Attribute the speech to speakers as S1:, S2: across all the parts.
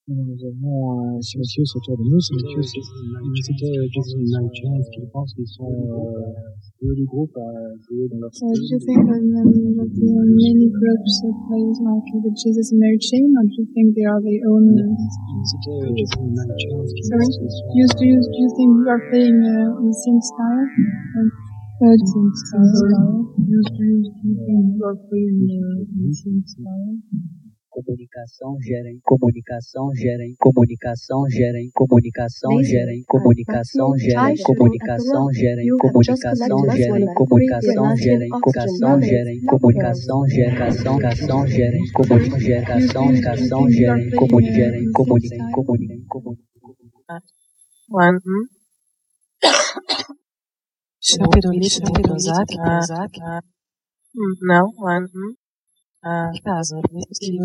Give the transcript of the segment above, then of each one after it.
S1: Nous avons un silencieux autour de nous. Silencieux, c'était Jason Nightshade, qui pense qu'ils sont deux du groupe à jouer dans leur
S2: style. Do you think that many groups that plays like the Jesus and Mary Chain, or do you think they are their own?
S1: C'était Jason Nightshade.
S2: Sorry, do you think you are playing on the same style? The same style. Do you think you are playing on the same style?
S3: Comunicação gera em comunicação gera em comunicação gera em comunicação gera em comunicação gera em comunicação gera em comunicação gera em comunicação gera em comunicação gera em comunicação geração geração gera em comunicação geração geração gera em comunicação
S4: One. Não, one. Caso,
S2: do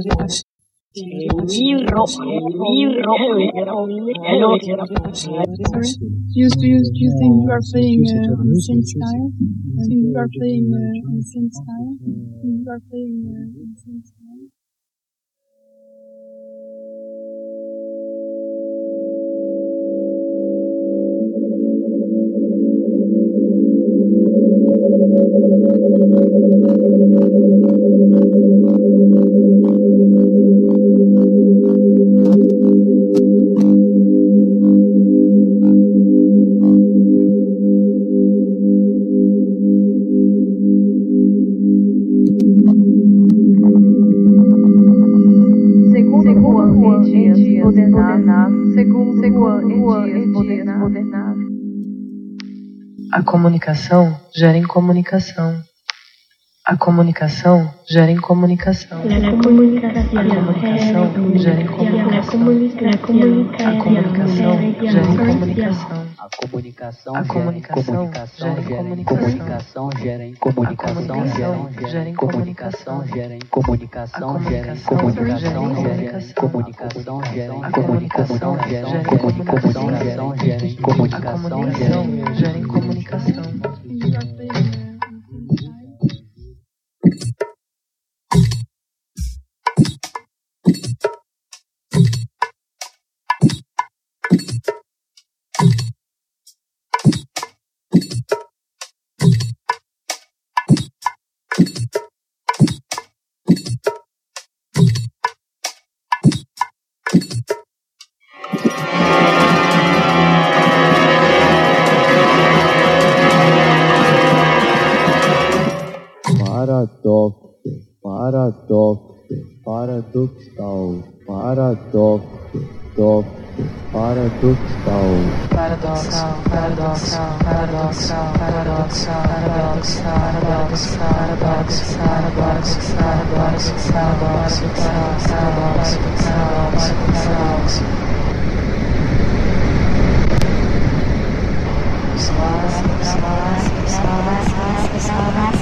S2: you think you are playing on the same style? I think you are playing on the same style. You are playing on the same style.
S4: A comunicação gera em comunicação. A comunicação gera em comunicação. A comunicação gera em comunicação. A comunicação gera em comunicação.
S3: A comunicação gera em comunicação gera em comunicação gera em comunicação gera em comunicação gera em comunicação gera em comunicação gera em comunicação gera em comunicação gera em comunicação
S4: gera em comunicação.
S5: Paradox.